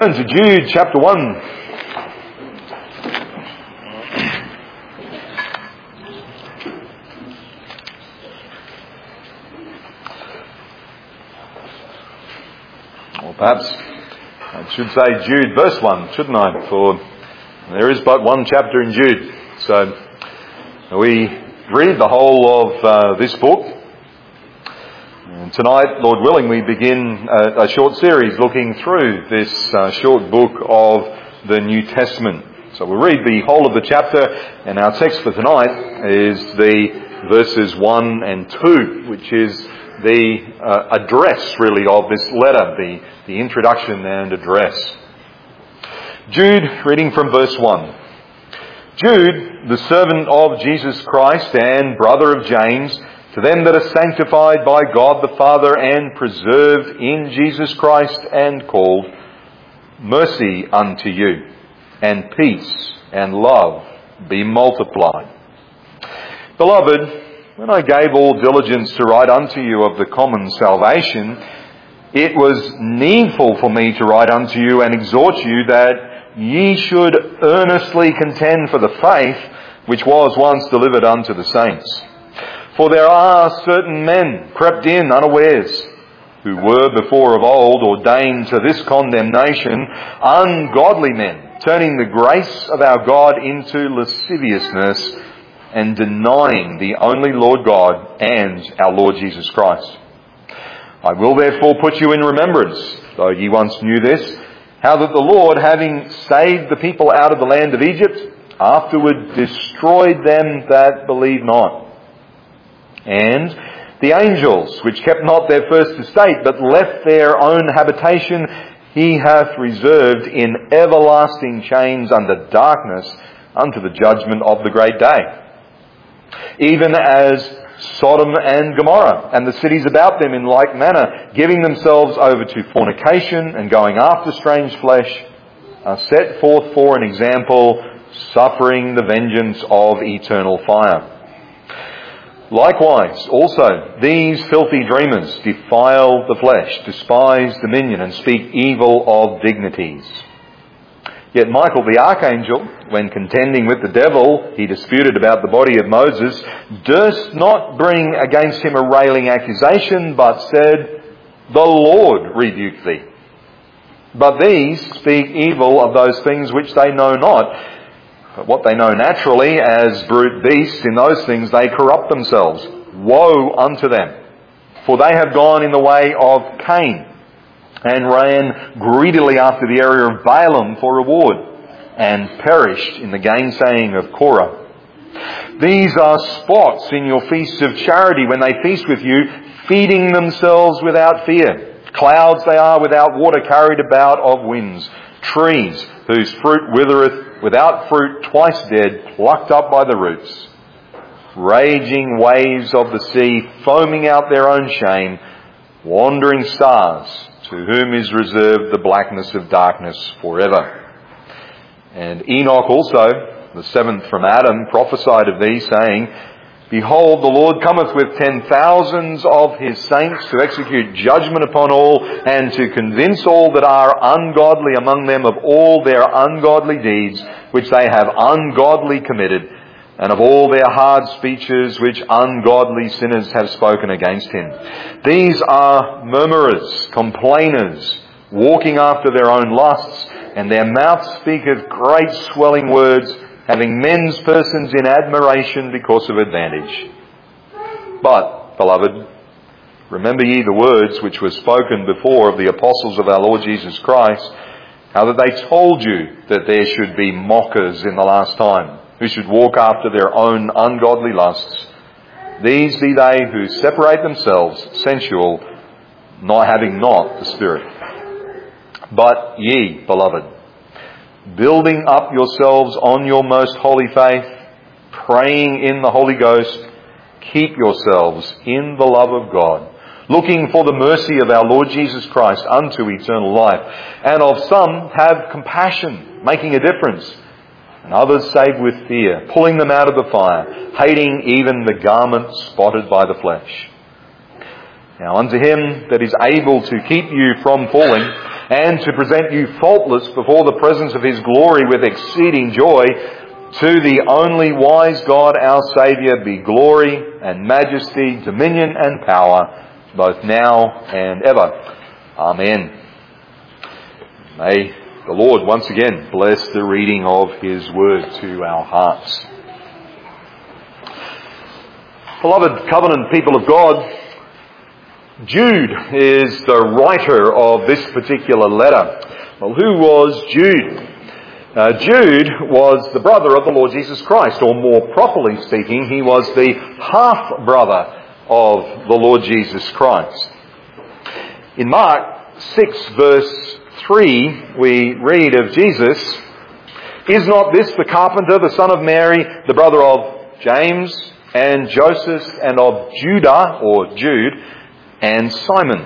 Turn to Jude chapter 1. Or perhaps I should say Jude verse 1, shouldn't I? For there is but one chapter in Jude. So we read the whole of this book. And tonight, Lord willing, we begin a short series looking through this short book of the New Testament. So we'll read the whole of the chapter, and our text for tonight is the verses 1 and 2, which is the address, really, of this letter, the introduction and address. Jude, reading from verse 1. Jude, the servant of Jesus Christ and brother of James, to them that are sanctified by God the Father and preserved in Jesus Christ and called, mercy unto you, and peace and love be multiplied. Beloved, when I gave all diligence to write unto you of the common salvation, it was needful for me to write unto you and exhort you that ye should earnestly contend for the faith which was once delivered unto the saints. For there are certain men crept in unawares, who were before of old ordained to this condemnation, ungodly men, turning the grace of our God into lasciviousness, and denying the only Lord God and our Lord Jesus Christ. I will therefore put you in remembrance, though ye once knew this, how that the Lord, having saved the people out of the land of Egypt, afterward destroyed them that believed not. And the angels, which kept not their first estate, but left their own habitation, he hath reserved in everlasting chains under darkness unto the judgment of the great day. Even as Sodom and Gomorrah, and the cities about them in like manner, giving themselves over to fornication and going after strange flesh, are set forth for an example, suffering the vengeance of eternal fire. Likewise, also, these filthy dreamers defile the flesh, despise dominion, and speak evil of dignities. Yet Michael the archangel, when contending with the devil, he disputed about the body of Moses, durst not bring against him a railing accusation, but said, The Lord rebuke thee. But these speak evil of those things which they know not. But what they know naturally, as brute beasts, in those things they corrupt themselves. Woe unto them! For they have gone in the way of Cain, and ran greedily after the area of Balaam for reward, and perished in the gainsaying of Korah. These are spots in your feasts of charity, when they feast with you, feeding themselves without fear. Clouds they are without water, carried about of winds. Trees whose fruit withereth, without fruit, twice dead, plucked up by the roots. Raging waves of the sea, foaming out their own shame. Wandering stars, to whom is reserved the blackness of darkness forever. And Enoch also, the seventh from Adam, prophesied of these, saying, Behold, the Lord cometh with 10,000s of his saints to execute judgment upon all, and to convince all that are ungodly among them of all their ungodly deeds which they have ungodly committed, and of all their hard speeches which ungodly sinners have spoken against him. These are murmurers, complainers, walking after their own lusts, and their mouth speaketh great swelling words, having men's persons in admiration because of advantage. But, beloved, remember ye the words which were spoken before of the apostles of our Lord Jesus Christ, how that they told you that there should be mockers in the last time, who should walk after their own ungodly lusts. These be they who separate themselves, sensual, not having the Spirit. But ye, beloved, building up yourselves on your most holy faith, praying in the Holy Ghost, keep yourselves in the love of God, looking for the mercy of our Lord Jesus Christ unto eternal life. And of some have compassion, making a difference, and others save with fear, pulling them out of the fire, hating even the garment spotted by the flesh. Now unto him that is able to keep you from falling, and to present you faultless before the presence of His glory with exceeding joy. To the only wise God, our Saviour, be glory and majesty, dominion and power, both now and ever. Amen. May the Lord once again bless the reading of His word to our hearts. Beloved covenant people of God, Jude is the writer of this particular letter. Well, who was Jude? Jude was the brother of the Lord Jesus Christ, or more properly speaking, he was the half-brother of the Lord Jesus Christ. In Mark 6 verse 3, we read of Jesus, "Is not this the carpenter, the son of Mary, the brother of James and Joseph and of Judah," or Jude, "and Simon?"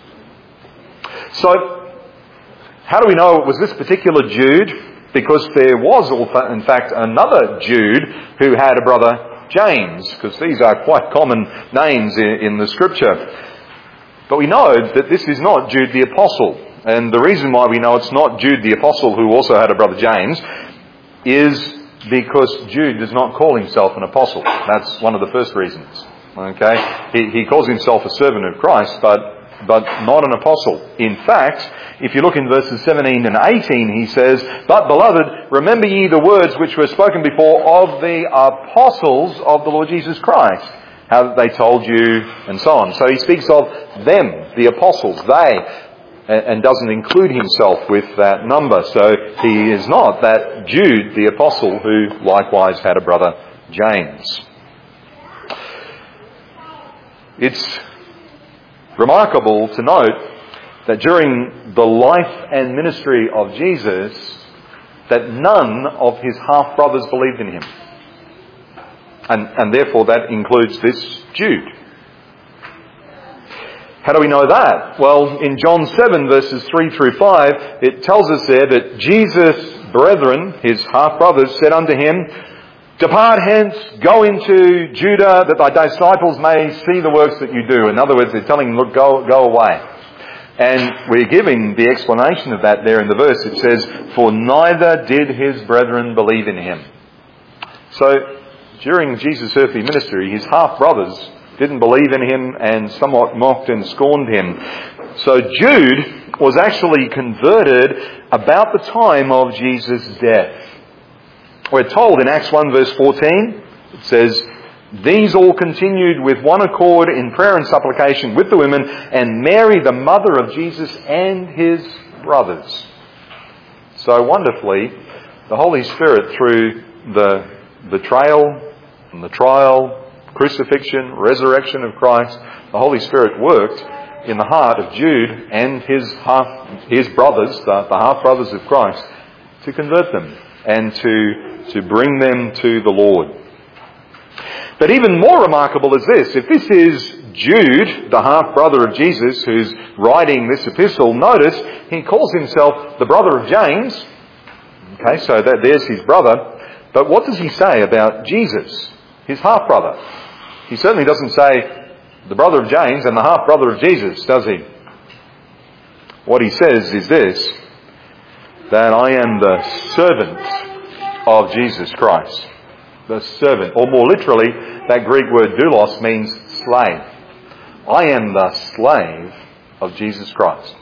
So, how do we know it was this particular Jude? Because there was, in fact, another Jude who had a brother James, because these are quite common names in the Scripture. But we know that this is not Jude the Apostle. And the reason why we know it's not Jude the Apostle who also had a brother James is because Jude does not call himself an apostle. That's one of the first reasons. Okay? He calls himself a servant of Christ, but not an apostle. In fact, if you look in verses 17 and 18, he says, "But, beloved, remember ye the words which were spoken before of the apostles of the Lord Jesus Christ, how that they told you," and so on. So he speaks of them, the apostles, they, and doesn't include himself with that number. So he is not that Jude, the apostle, who likewise had a brother James. It's remarkable to note that during the life and ministry of Jesus, that none of his half-brothers believed in him. And therefore that includes this Jude. How do we know that? Well, in John 7 verses 3 through 5, it tells us there that Jesus' brethren, his half-brothers, said unto him, "Depart hence, go into Judah, that thy disciples may see the works that you do." In other words, they're telling him, look, go away. And we're giving the explanation of that there in the verse. It says, "For neither did his brethren believe in him." So, during Jesus' earthly ministry, his half-brothers didn't believe in him and somewhat mocked and scorned him. So Jude was actually converted about the time of Jesus' death. We're told in Acts 1 verse 14, it says, "These all continued with one accord in prayer and supplication with the women, and Mary, the mother of Jesus, and his brothers." So wonderfully, the Holy Spirit, through the betrayal and the trial, crucifixion, resurrection of Christ, the Holy Spirit worked in the heart of Jude and his brothers, the half-brothers of Christ, to convert them and to bring them to the Lord. But even more remarkable is this. If this is Jude, the half-brother of Jesus, who's writing this epistle, notice he calls himself the brother of James. Okay, so there's his brother. But what does he say about Jesus, his half-brother? He certainly doesn't say the brother of James and the half-brother of Jesus, does he? What he says is this, that I am the servant of Jesus Christ. The servant, or more literally, that Greek word doulos means slave. I am the slave of Jesus Christ.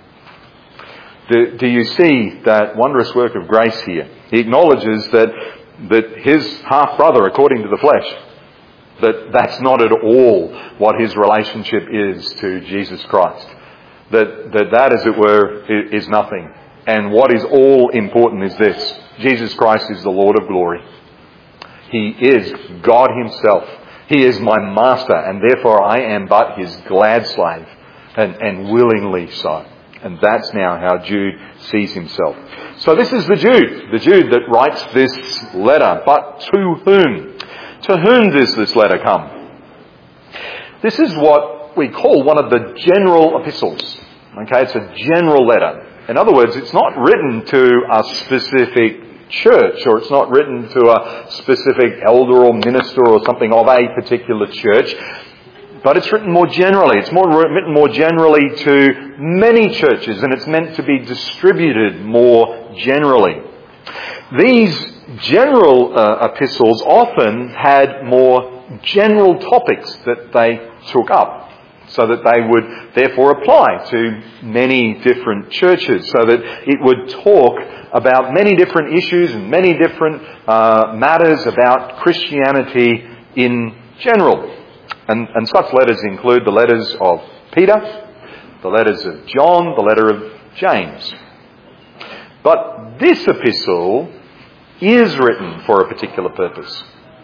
Do you see that wondrous work of grace here? He acknowledges that his half-brother, according to the flesh, that's not at all what his relationship is to Jesus Christ. That, as it were, is nothing. And what is all important is this. Jesus Christ is the Lord of glory. He is God himself. He is my master, and therefore I am but his glad slave, and willingly so. And that's now how Jude sees himself. So this is the Jude that writes this letter. But to whom? To whom does this letter come? This is what we call one of the general epistles. Okay, it's a general letter. In other words, it's not written to a specific church, or it's not written to a specific elder or minister or something of a particular church. but it's written more generally. It's written more generally to many churches, and it's meant to be distributed more generally. These general epistles often had more general topics that they took up, so that they would therefore apply to many different churches, so that it would talk about many different issues and many different matters about Christianity in general. And such letters include the letters of Peter, the letters of John, the letter of James. But this epistle is written for a particular purpose.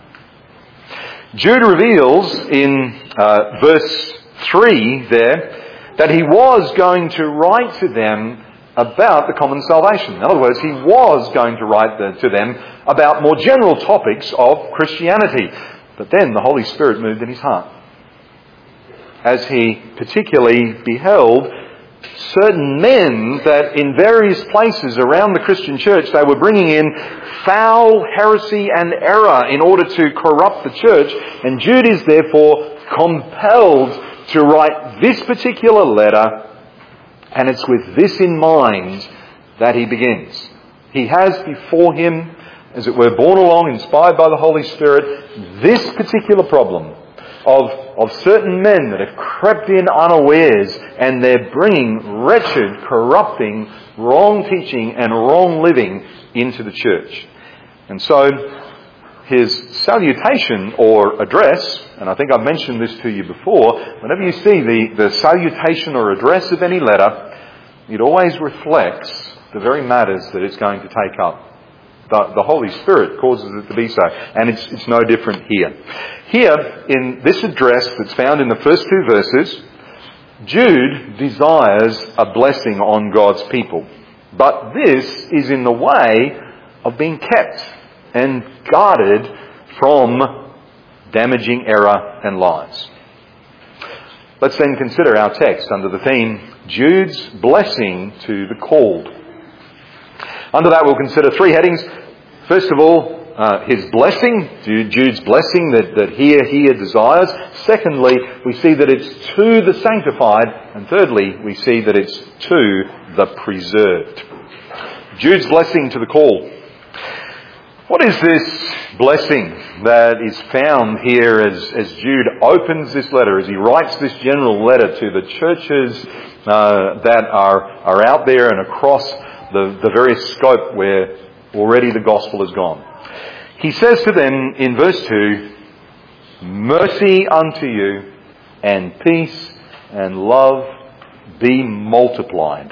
Jude reveals in verse 3 there that he was going to write to them about the common salvation. In other words, he was going to write to them about more general topics of Christianity. But then the Holy Spirit moved in his heart, as he particularly beheld certain men that in various places around the Christian church, they were bringing in foul heresy and error in order to corrupt the church. And Jude is therefore compelled to write this particular letter, and it's with this in mind that he begins. He has before him, as it were, borne along, inspired by the Holy Spirit, this particular problem of certain men that have crept in unawares, and they're bringing wretched, corrupting, wrong teaching and wrong living into the church. And so his salutation or address, and I think I've mentioned this to you before, whenever you see the salutation or address of any letter, it always reflects the very matters that it's going to take up. The Holy Spirit causes it to be so, and it's no different here. Here, in this address that's found in the first two verses, Jude desires a blessing on God's people. But this is in the way of being kept and guarded from damaging error and lies. Let's then consider our text under the theme, Jude's blessing to the called. Under that, we'll consider three headings. First of all, his blessing, Jude's blessing that he desires. Secondly, we see that it's to the sanctified. And thirdly, we see that it's to the preserved. Jude's blessing to the called. What is this blessing that is found here as Jude opens this letter, as he writes this general letter to the churches that are out there and across the various scope where already the gospel has gone? He says to them in verse 2, mercy unto you and peace and love be multiplied.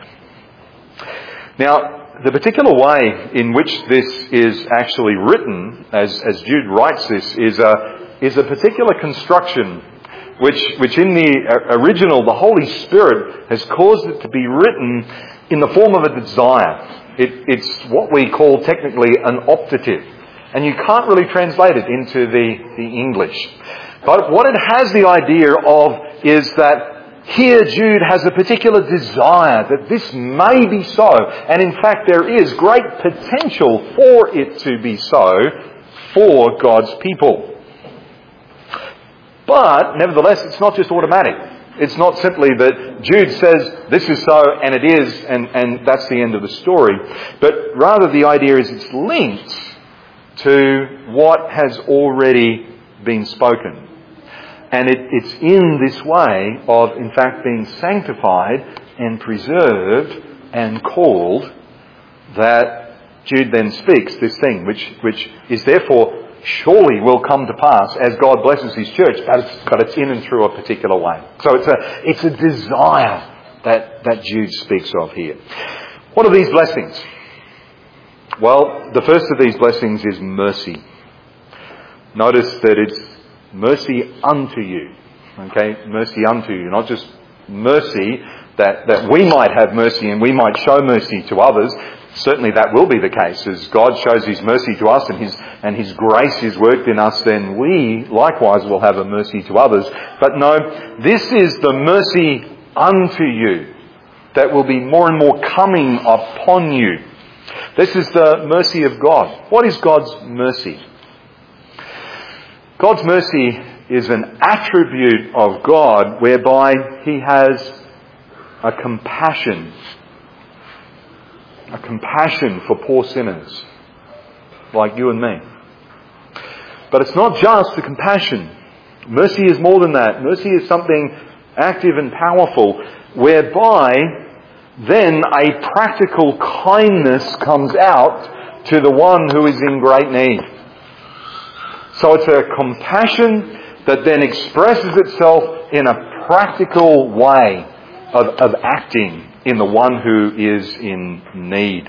Now, the particular way in which this is actually written, as Jude writes this, is a particular construction which in the original, the Holy Spirit has caused it to be written in the form of a desire. It's what we call technically an optative. And you can't really translate it into the English. But what it has the idea of is that here Jude has a particular desire that this may be so. And in fact there is great potential for it to be so for God's people. But nevertheless, it's not just automatic. It's not simply that Jude says this is so and it is and that's the end of the story. But rather the idea is it's linked to what has already been spoken. And it's in this way of, in fact, being sanctified and preserved and called that Jude then speaks this thing, which is therefore surely will come to pass as God blesses His church, but it's in and through a particular way. So it's a desire that Jude speaks of here. What are these blessings? Well, the first of these blessings is mercy. Notice that it's mercy unto you. Okay? Mercy unto you. Not just mercy that we might have mercy and we might show mercy to others. Certainly that will be the case. As God shows His mercy to us and His grace is worked in us, then we likewise will have a mercy to others. But no, this is the mercy unto you that will be more and more coming upon you. This is the mercy of God. What is God's mercy? God's mercy is an attribute of God whereby He has a compassion for poor sinners like you and me. But it's not just the compassion. Mercy is more than that. Mercy is something active and powerful, whereby then a practical kindness comes out to the one who is in great need. So it's a compassion that then expresses itself in a practical way of acting in the one who is in need.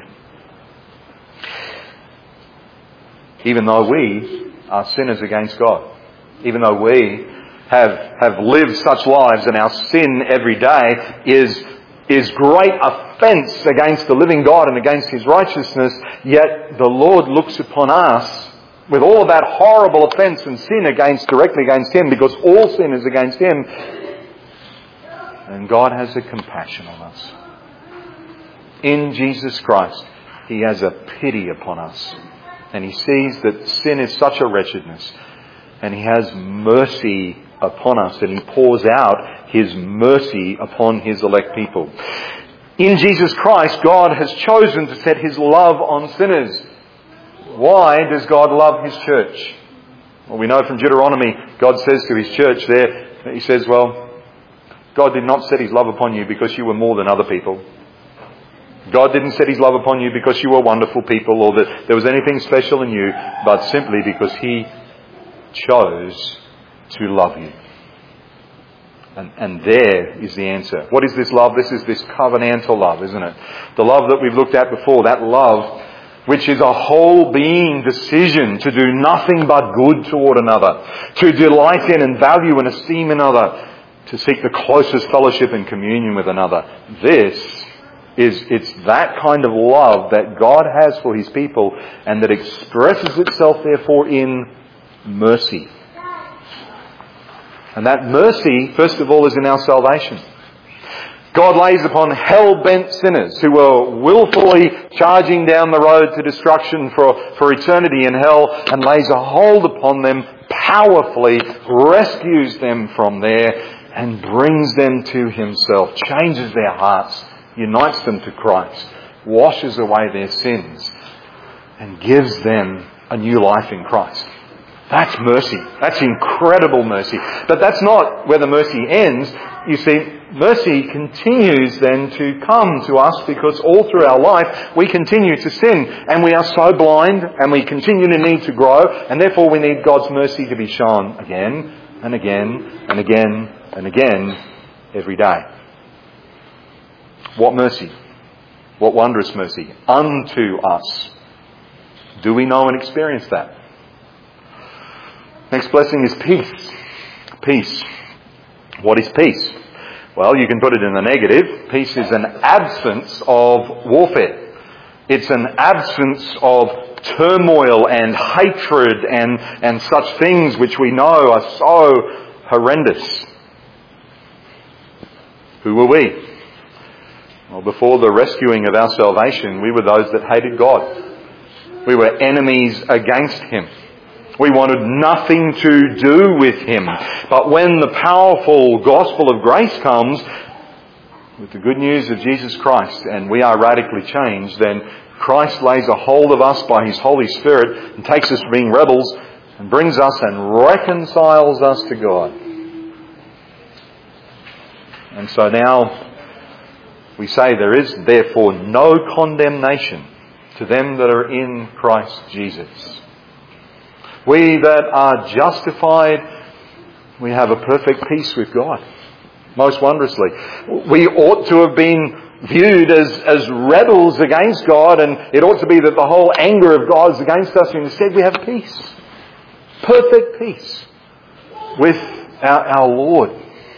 Even though we are sinners against God, even though we have lived such lives and our sin every day is great offence against the living God and against His righteousness, yet the Lord looks upon us with all of that horrible offence and sin directly against Him, because all sin is against Him, and God has a compassion on us. In Jesus Christ, He has a pity upon us, and He sees that sin is such a wretchedness, and He has mercy upon us, and He pours out His mercy upon His elect people. In Jesus Christ, God has chosen to set His love on sinners. Why does God love His church? Well, we know from Deuteronomy, God says to His church there, He says, well, God did not set His love upon you because you were more than other people. God didn't set His love upon you because you were wonderful people or that there was anything special in you, but simply because He chose to love you. And there is the answer. What is this love? This is this covenantal love, isn't it? The love that we've looked at before, that love which is a whole being decision to do nothing but good toward another, to delight in and value and esteem another, to seek the closest fellowship and communion with another. It's that kind of love that God has for His people, and that expresses itself therefore in mercy. And that mercy, first of all, is in our salvation. God lays upon hell-bent sinners who were willfully charging down the road to destruction for eternity in hell, and lays a hold upon them powerfully, rescues them from there, and brings them to Himself, changes their hearts, unites them to Christ, washes away their sins, and gives them a new life in Christ. That's mercy. That's incredible mercy. But that's not where the mercy ends. You see, mercy continues then to come to us, because all through our life we continue to sin, and we are so blind, and we continue to need to grow, and therefore we need God's mercy to be shown again and again and again and again every day. What mercy? What wondrous mercy unto us. Do we know and experience that? Next blessing is peace. Peace. What is peace? Well, you can put it in the negative. Peace is an absence of warfare. It's an absence of turmoil and hatred and such things which we know are so horrendous. Who were we? Well, before the rescuing of our salvation, we were those that hated God. We were enemies against Him. We wanted nothing to do with Him. But when the powerful gospel of grace comes, with the good news of Jesus Christ, and we are radically changed, then Christ lays a hold of us by His Holy Spirit and takes us from being rebels and brings us and reconciles us to God. And so now we say there is therefore no condemnation to them that are in Christ Jesus. We that are justified, we have a perfect peace with God. Most wondrously. We ought to have been viewed as rebels against God, and it ought to be that the whole anger of God is against us, and instead we have peace. Perfect peace with our Lord.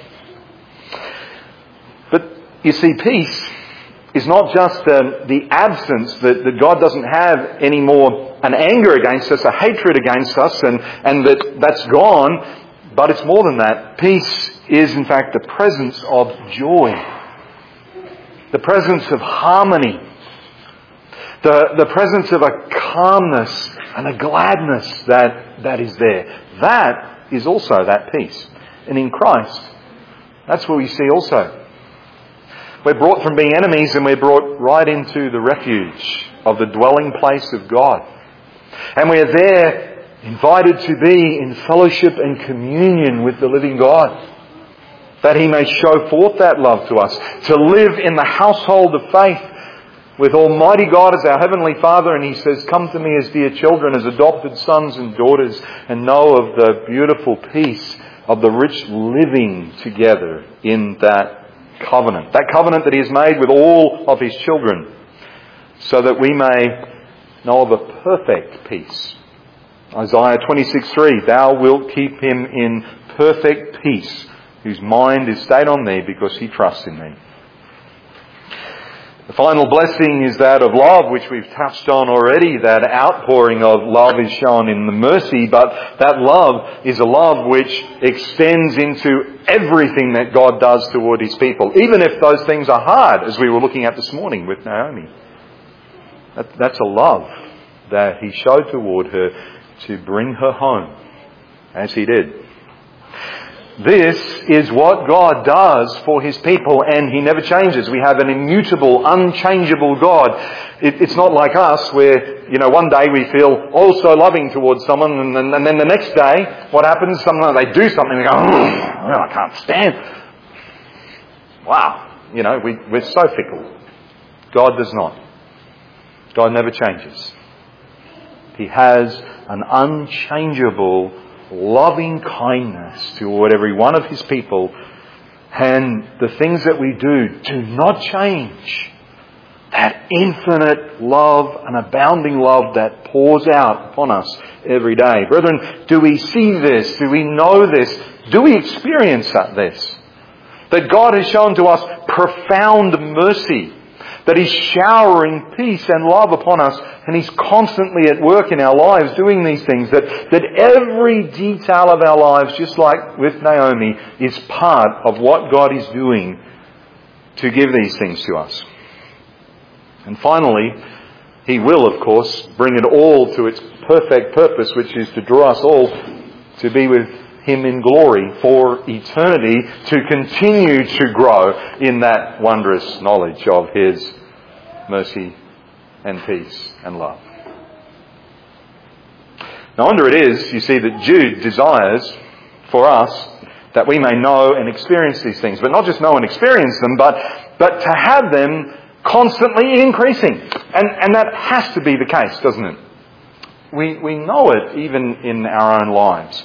But you see, peace is not just the absence that God doesn't have any more an anger against us, a hatred against us, and that's gone. But it's more than that. Peace is in fact the presence of joy. The presence of harmony. The presence of a calmness and a gladness that is there. That is also that peace. And in Christ, that's where we see also. We're brought from being enemies and we're brought right into the refuge of the dwelling place of God. And we are there invited to be in fellowship and communion with the living God, that He may show forth that love to us, to live in the household of faith with Almighty God as our Heavenly Father. And He says, come to me as dear children, as adopted sons and daughters, and know of the beautiful peace of the rich living together in that covenant that He has made with all of His children, so that we may know of a perfect peace. Isaiah 26:3, thou wilt keep him in perfect peace, whose mind is stayed on thee because he trusts in thee. The final blessing is that of love, which we've touched on already. That outpouring of love is shown in the mercy, but that love is a love which extends into everything that God does toward His people, even if those things are hard, as we were looking at this morning with Naomi. That's a love that He showed toward her to bring her home, as He did. This is what God does for His people, and He never changes. We have an immutable, unchangeable God. It's not like us where, one day we feel so loving towards someone, and then the next day, what happens? Sometimes they do something and we go, I can't stand. Wow. We're so fickle. God does not. God never changes. He has an unchangeable, loving kindness toward every one of His people, and the things that we do not change. That infinite love and abounding love that pours out upon us every day. Brethren, do we see this? Do we know this? Do we experience this? That God has shown to us profound mercy, that He's showering peace and love upon us, and He's constantly at work in our lives doing these things, that every detail of our lives, just like with Naomi, is part of what God is doing to give these things to us. And finally, He will, of course, bring it all to its perfect purpose, which is to draw us all to be with Him in glory for eternity, to continue to grow in that wondrous knowledge of His mercy and peace and love. No wonder it is, you see, that Jude desires for us that we may know and experience these things. But not just know and experience them, but to have them constantly increasing. And that has to be the case, doesn't it? We know it even in our own lives.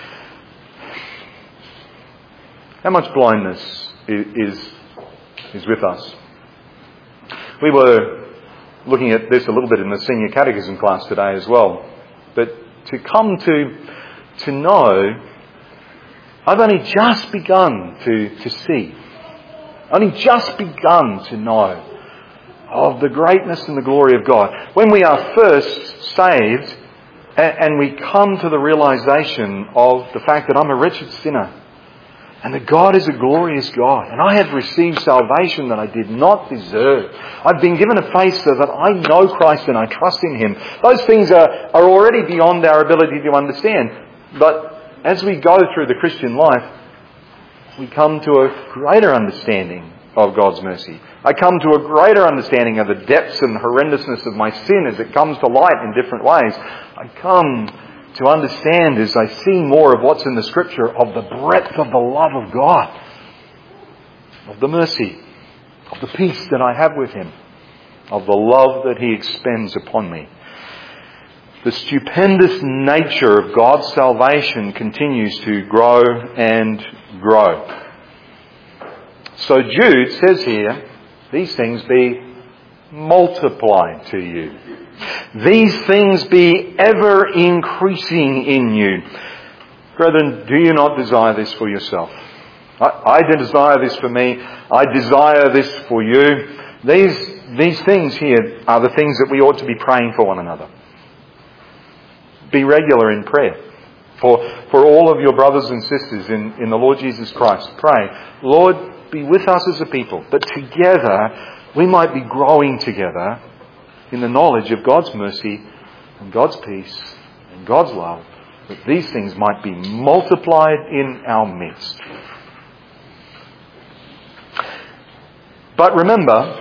How much blindness is with us? We were looking at this a little bit in the senior catechism class today as well. But to come to know, I've only just begun to see, only just begun to know of the greatness and the glory of God. When we are first saved and we come to the realization of the fact that I'm a wretched sinner, and that God is a glorious God, and I have received salvation that I did not deserve. I've been given a face so that I know Christ and I trust in Him. Those things are already beyond our ability to understand. But as we go through the Christian life, we come to a greater understanding of God's mercy. I come to a greater understanding of the depths and horrendousness of my sin as it comes to light in different ways. I come to understand, as I see more of what's in the Scripture, of the breadth of the love of God, of the mercy, of the peace that I have with Him, of the love that He expends upon me. The stupendous nature of God's salvation continues to grow and grow. So Jude says here, these things be multiplied to you. These things be ever increasing in you. Brethren, do you not desire this for yourself? I desire this for me. I desire this for you. These things here are the things that we ought to be praying for one another. Be regular in prayer. For all of your brothers and sisters in the Lord Jesus Christ, pray, Lord, be with us as a people, that together we might be growing together in the knowledge of God's mercy and God's peace and God's love that these things might be multiplied in our midst. But remember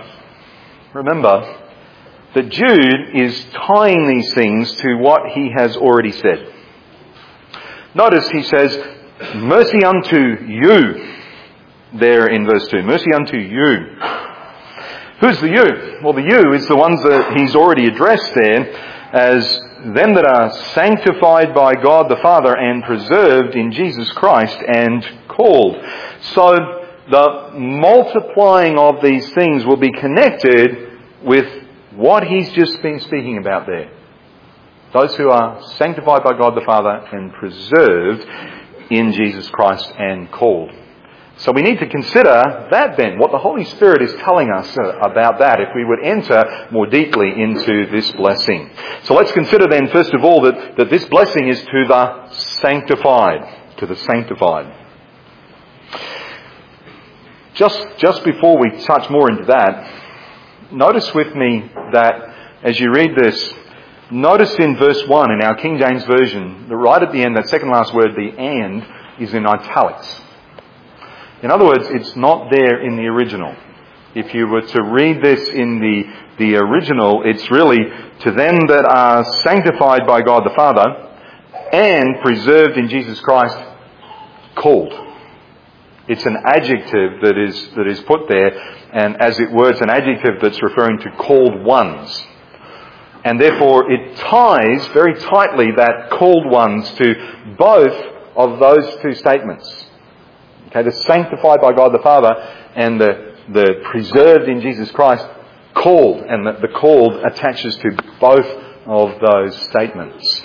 that Jude is tying these things to what he has already said. Notice he says, mercy unto you, there in verse 2. Mercy unto you. Who's the you? Well, the you is the ones that he's already addressed there as them that are sanctified by God the Father and preserved in Jesus Christ and called. So the multiplying of these things will be connected with what he's just been speaking about there. Those who are sanctified by God the Father and preserved in Jesus Christ and called. So we need to consider that then, what the Holy Spirit is telling us about that, if we would enter more deeply into this blessing. So let's consider then, first of all, that this blessing is to the sanctified. To the sanctified. Just before we touch more into that, notice with me that as you read this, notice in verse 1 in our King James Version, right at the end, that second last word, the and, is in italics. In other words, it's not there in the original. If you were to read this in the original, it's really to them that are sanctified by God the Father and preserved in Jesus Christ, called. It's an adjective that is put there, and as it were, it's an adjective that's referring to called ones. And therefore it ties very tightly that called ones to both of those two statements. Okay, the sanctified by God the Father and the preserved in Jesus Christ, called, and the called attaches to both of those statements.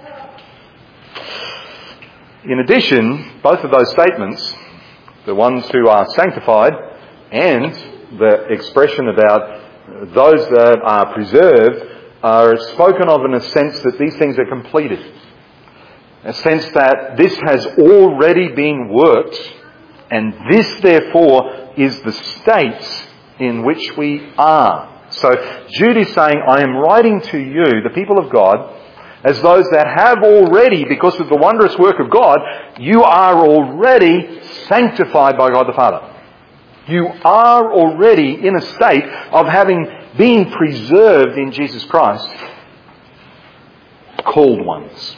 In addition, both of those statements, the ones who are sanctified and the expression about those that are preserved, are spoken of in a sense that these things are completed. A sense that this has already been worked, and this therefore is the state in which we are. So Jude is saying, I am writing to you, the people of God, as those that have already, because of the wondrous work of God, you are already sanctified by God the Father. You are already in a state of having been preserved in Jesus Christ, called ones.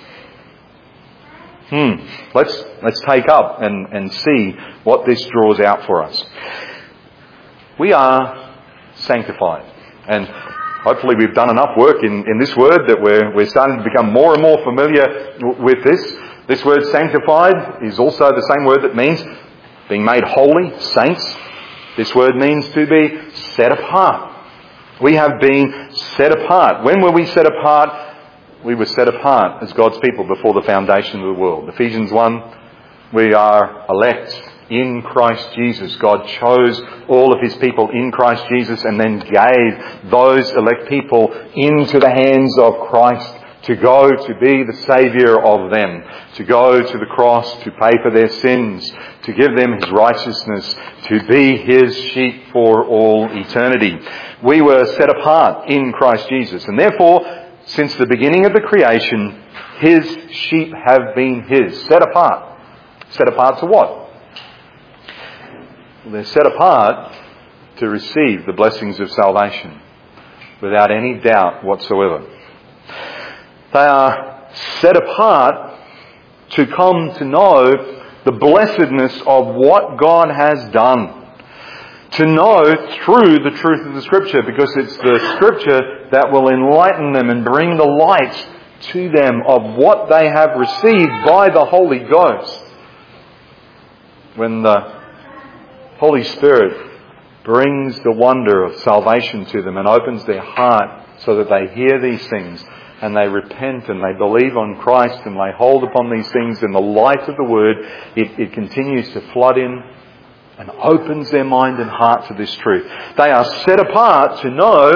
Let's take up and see what this draws out for us. We are sanctified, and hopefully we've done enough work in this word that we're starting to become more and more familiar with this. This word sanctified is also the same word that means being made holy, saints. This word means to be set apart. We have been set apart. When were we set apart? We were set apart as God's people before the foundation of the world. Ephesians 1, we are elect in Christ Jesus. God chose all of His people in Christ Jesus and then gave those elect people into the hands of Christ to go to be the Saviour of them, to go to the cross, to pay for their sins, to give them His righteousness, to be His sheep for all eternity. We were set apart in Christ Jesus, and therefore, since the beginning of the creation, His sheep have been His. Set apart. Set apart to what? Well, they're set apart to receive the blessings of salvation without any doubt whatsoever. They are set apart to come to know the blessedness of what God has done. To know through the truth of the Scripture, because it's the Scripture that will enlighten them and bring the light to them of what they have received by the Holy Ghost. When the Holy Spirit brings the wonder of salvation to them and opens their heart so that they hear these things and they repent and they believe on Christ and they hold upon these things in the light of the Word, it continues to flood in and opens their mind and heart to this truth. They are set apart to know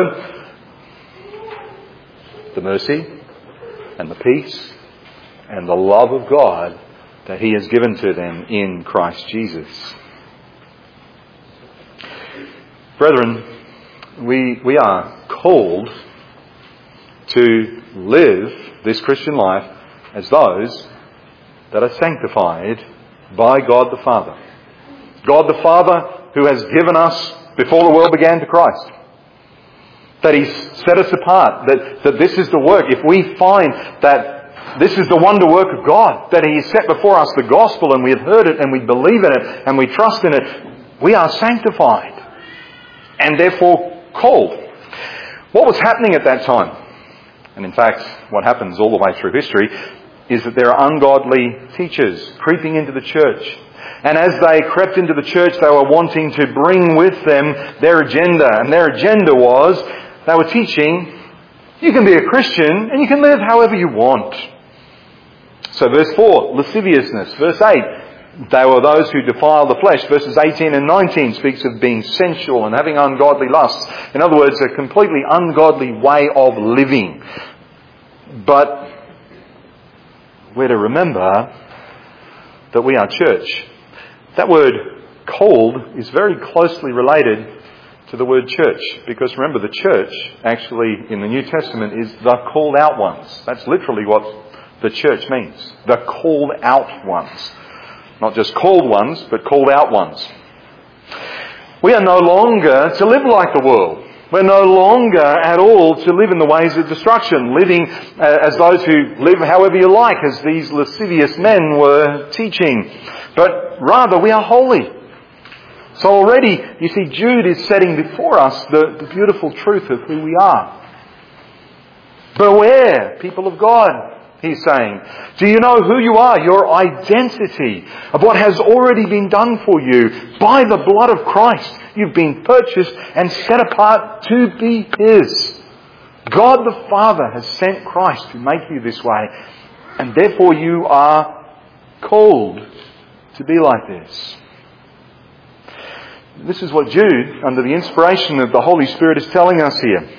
the mercy and the peace and the love of God that He has given to them in Christ Jesus. Brethren, we are called to live this Christian life as those that are sanctified by God the Father. God the Father who has given us, before the world began, to Christ. That He's set us apart, that this is the work. If we find that this is the wonder work of God, that He has set before us the gospel and we have heard it and we believe in it and we trust in it, we are sanctified and therefore called. What was happening at that time, and in fact what happens all the way through history, is that there are ungodly teachers creeping into the church. And as they crept into the church, they were wanting to bring with them their agenda. And their agenda was, they were teaching, you can be a Christian and you can live however you want. So verse 4, lasciviousness. Verse 8, they were those who defile the flesh. Verses 18 and 19 speaks of being sensual and having ungodly lusts. In other words, a completely ungodly way of living. But we're to remember that we are church. That word called is very closely related to the word church, because remember, the church actually in the New Testament is the called out ones. That's literally what the church means. The called out ones. Not just called ones, but called out ones. We are no longer to live like the world. We're no longer at all to live in the ways of destruction, living as those who live however you like, as these lascivious men were teaching. But rather, we are holy. So already, you see, Jude is setting before us the beautiful truth of who we are. Beware, people of God, he's saying. Do you know who you are? Your identity of what has already been done for you by the blood of Christ. You've been purchased and set apart to be His. God the Father has sent Christ to make you this way. And therefore you are called to be like this. This is what Jude, under the inspiration of the Holy Spirit, is telling us here.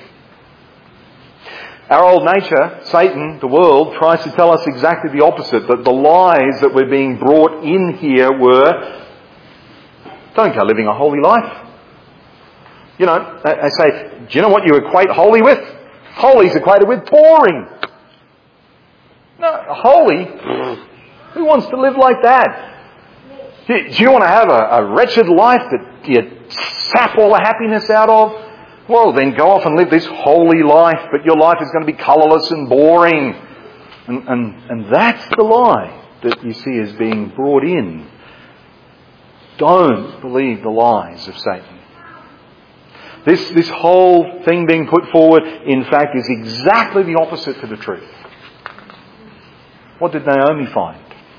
Our old nature, Satan, the world, tries to tell us exactly the opposite. That the lies that were being brought in here were, don't go living a holy life. You know, they say, do you know what you equate holy with? Holy's equated with boring. No, holy? Who wants to live like that? Do you want to have a wretched life that you sap all the happiness out of? Well, then go off and live this holy life, but your life is going to be colourless and boring. And that's the lie that you see is being brought in. Don't believe the lies of Satan. This whole thing being put forward, in fact, is exactly the opposite to the truth. What did Naomi find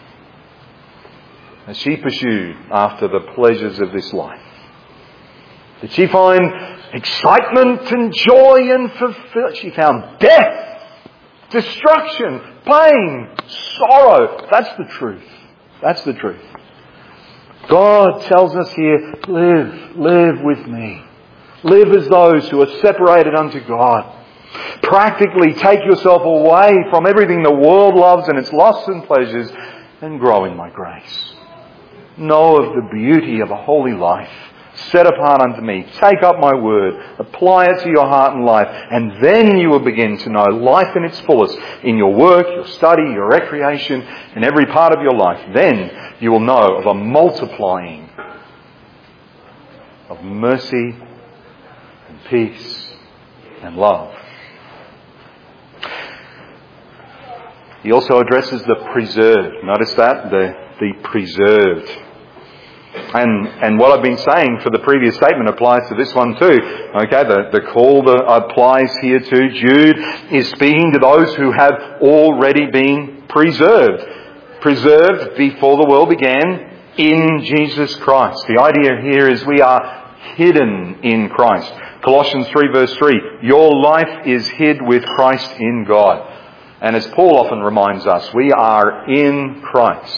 as she pursued after the pleasures of this life? Did she find excitement and joy and fulfillment? She found death, destruction, pain, sorrow. That's the truth. That's the truth. God tells us here, live with me. Live as those who are separated unto God. Practically take yourself away from everything the world loves and its lusts and pleasures and grow in my grace. Know of the beauty of a holy life set apart unto me. Take up my word, apply it to your heart and life, and then you will begin to know life in its fullest in your work, your study, your recreation, in every part of your life. Then you will know of a multiplying of mercy and peace and love. He also addresses the preserved. Notice that? The preserved. And what I've been saying for the previous statement applies to this one too. Okay, the call that applies here to Jude is speaking to those who have already been preserved. Preserved before the world began in Jesus Christ. The idea here is we are hidden in Christ. Colossians 3 verse 3, your life is hid with Christ in God. And as Paul often reminds us, we are in Christ.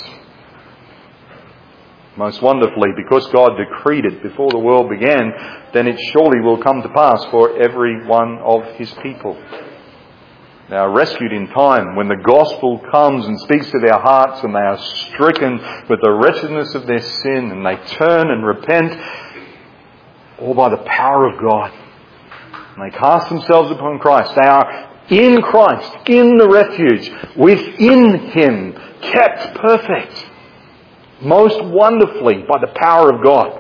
Most wonderfully, because God decreed it before the world began, then it surely will come to pass for every one of His people. They are rescued in time when the gospel comes and speaks to their hearts and they are stricken with the wretchedness of their sin and they turn and repent, all by the power of God. And they cast themselves upon Christ. They are in Christ, in the refuge, within Him, kept perfect, most wonderfully by the power of God.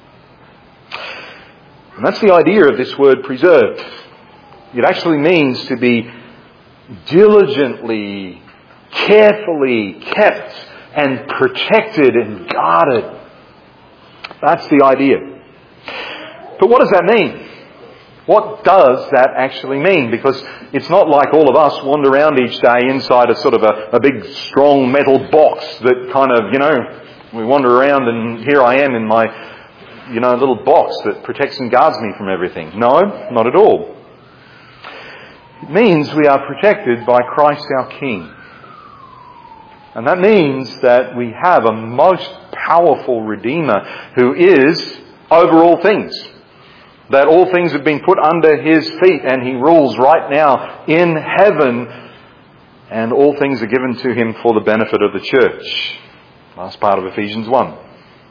And that's the idea of this word preserved. It actually means to be diligently, carefully kept and protected and guarded. That's the idea. But what does that mean? What does that actually mean? Because it's not like all of us wander around each day inside a sort of a big strong metal box that kind of, we wander around and here I am in my, little box that protects and guards me from everything. No, not at all. It means we are protected by Christ our King. And that means that we have a most powerful Redeemer who is over all things. That all things have been put under His feet and He rules right now in heaven, and all things are given to Him for the benefit of the church. Last part of Ephesians 1.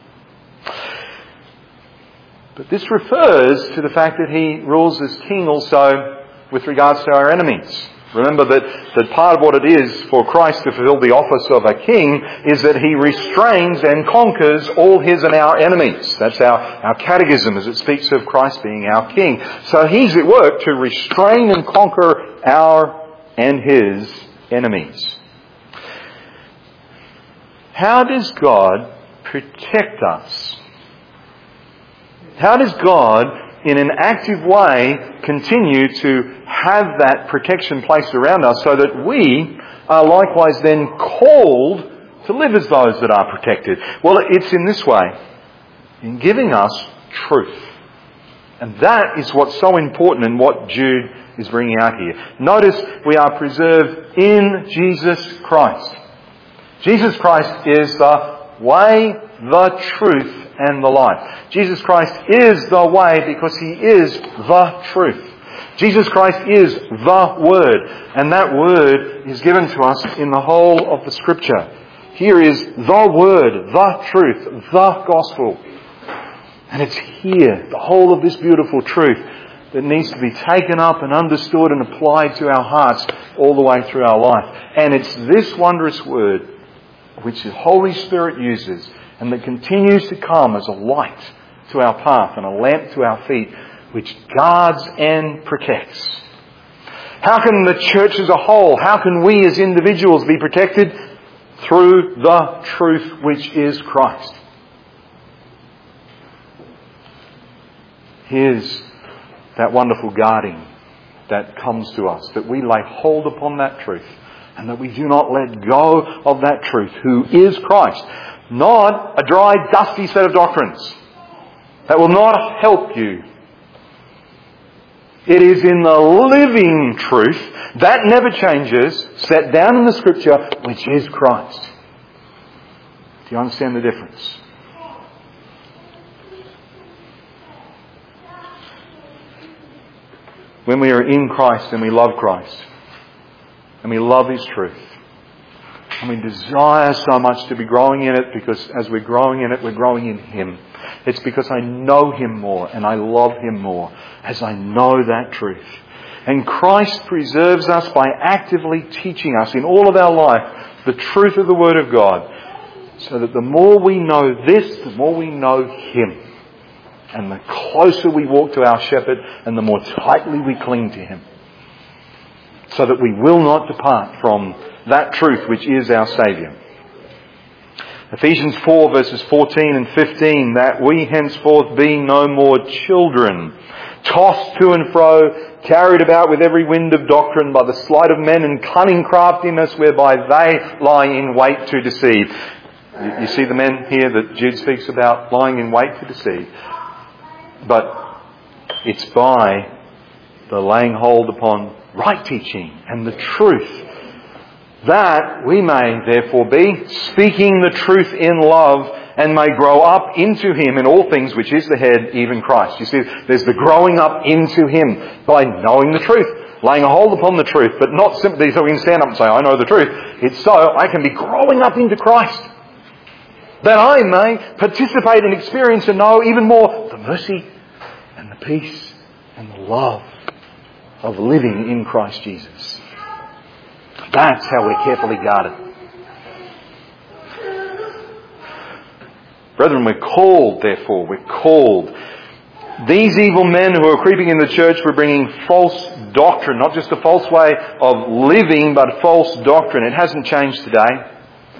But this refers to the fact that He rules as King also with regards to our enemies. Remember that part of what it is for Christ to fulfill the office of a king is that He restrains and conquers all His and our enemies. That's our catechism as it speaks of Christ being our king. So He's at work to restrain and conquer our and His enemies. How does God protect us? How does God, in an active way, continue to have that protection placed around us so that we are likewise then called to live as those that are protected? Well, it's in this way, in giving us truth. And that is what's so important in what Jude is bringing out here. Notice we are preserved in Jesus Christ. Jesus Christ is the way, the truth, and the life. Jesus Christ is the way because He is the truth. Jesus Christ is the Word, and that Word is given to us in the whole of the Scripture. Here is the Word, the truth, the Gospel. And it's here, the whole of this beautiful truth, that needs to be taken up and understood and applied to our hearts all the way through our life. And it's this wondrous Word which the Holy Spirit uses and that continues to come as a light to our path and a lamp to our feet, which guards and protects. How can the church as a whole, how can we as individuals be protected? Through the truth which is Christ. Here's that wonderful guarding that comes to us, that we lay hold upon that truth and that we do not let go of that truth, who is Christ. Not a dry, dusty set of doctrines that will not help you. It is in the living truth that never changes, set down in the Scripture, which is Christ. Do you understand the difference? When we are in Christ and we love Christ and we love His truth and we desire so much to be growing in it, because as we're growing in it, we're growing in Him. It's because I know Him more and I love Him more as I know that truth. And Christ preserves us by actively teaching us in all of our life the truth of the Word of God, so that the more we know this, the more we know Him. And the closer we walk to our shepherd and the more tightly we cling to Him, so that we will not depart from that truth which is our Saviour. Ephesians 4 verses 14 and 15, that we henceforth be no more children, tossed to and fro, carried about with every wind of doctrine by the sleight of men and cunning craftiness whereby they lie in wait to deceive. You see the men here that Jude speaks about lying in wait to deceive. But it's by the laying hold upon right teaching and the truth that we may therefore be speaking the truth in love and may grow up into Him in all things, which is the head, even Christ. You see, there's the growing up into Him by knowing the truth, laying a hold upon the truth, but not simply so we can stand up and say, I know the truth. It's so I can be growing up into Christ, that I may participate and experience and know even more the mercy and the peace and the love of living in Christ Jesus. That's how we're carefully guarded. Brethren, we're called, therefore, we're called. These evil men who are creeping in the church were bringing false doctrine, not just a false way of living, but false doctrine. It hasn't changed today.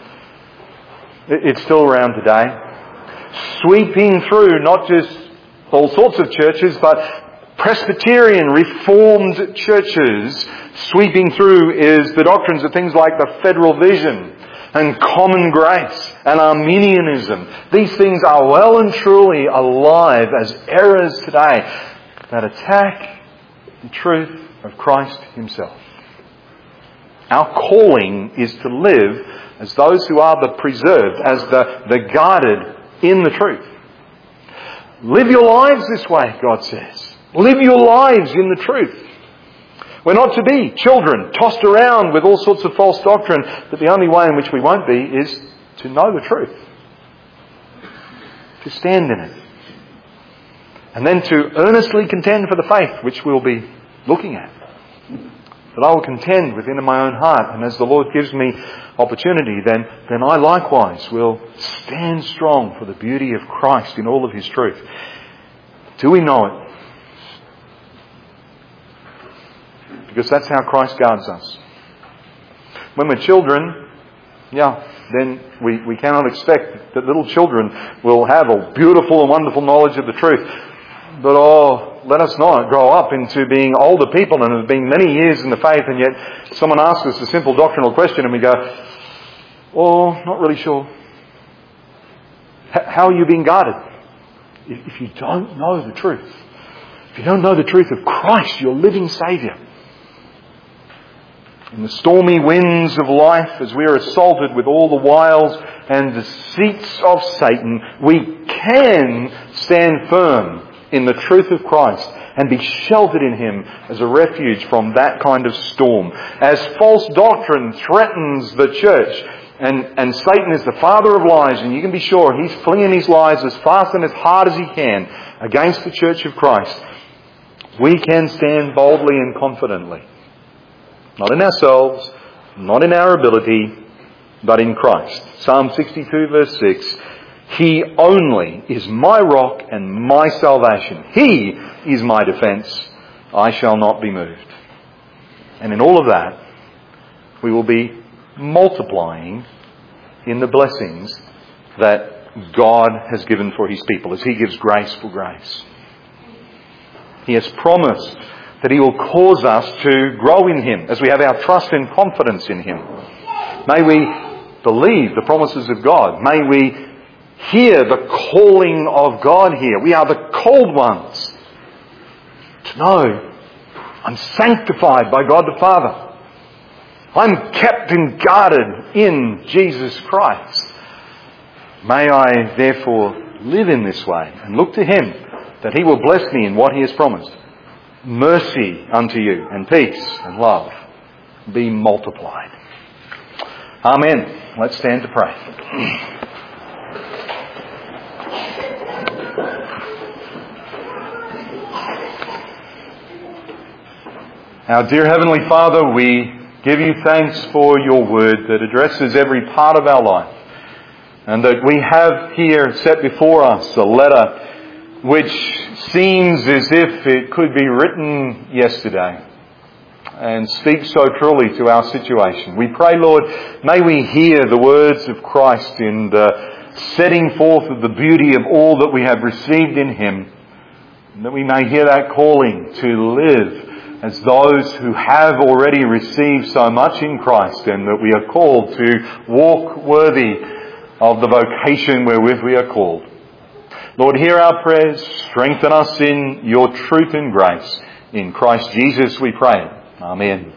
It's still around today. Sweeping through not just all sorts of churches, but Presbyterian, Reformed churches, sweeping through is the doctrines of things like the federal vision and common grace and Arminianism. These things are well and truly alive as errors today that attack the truth of Christ Himself. Our calling is to live as those who are the preserved, as the guarded in the truth. Live your lives this way, God says. Live your lives in the truth. We're not to be children tossed around with all sorts of false doctrine, but the only way in which we won't be is to know the truth. To stand in it. And then to earnestly contend for the faith which we'll be looking at. That I will contend within my own heart, and as the Lord gives me opportunity, then I likewise will stand strong for the beauty of Christ in all of His truth. Do we know it? Because that's how Christ guards us. When we're children, then we cannot expect that little children will have a beautiful and wonderful knowledge of the truth. But let us not grow up into being older people and have been many years in the faith, and yet someone asks us a simple doctrinal question and we go, not really sure. How are you being guarded? If you don't know the truth, if you don't know the truth of Christ, your living Saviour, in the stormy winds of life, as we are assaulted with all the wiles and deceits of Satan, we can stand firm in the truth of Christ and be sheltered in Him as a refuge from that kind of storm. As false doctrine threatens the church, and Satan is the father of lies, and you can be sure he's flinging his lies as fast and as hard as he can against the church of Christ, we can stand boldly and confidently. Not in ourselves, not in our ability, but in Christ. Psalm 62 verse 6, He only is my rock and my salvation. He is my defence. I shall not be moved. And in all of that, we will be multiplying in the blessings that God has given for His people as He gives grace for grace. He has promised that He will cause us to grow in Him as we have our trust and confidence in Him. May we believe the promises of God. May we hear the calling of God here. We are the called ones to know I'm sanctified by God the Father. I'm kept and guarded in Jesus Christ. May I therefore live in this way and look to Him that He will bless me in what He has promised. Mercy unto you and peace and love be multiplied. Amen. Let's stand to pray. Our dear Heavenly Father, we give You thanks for Your word that addresses every part of our life, and that we have here set before us a letter which seems as if it could be written yesterday and speaks so truly to our situation. We pray, Lord, may we hear the words of Christ in the setting forth of the beauty of all that we have received in Him, and that we may hear that calling to live as those who have already received so much in Christ, and that we are called to walk worthy of the vocation wherewith we are called. Lord, hear our prayers. Strengthen us in Your truth and grace. In Christ Jesus we pray. Amen.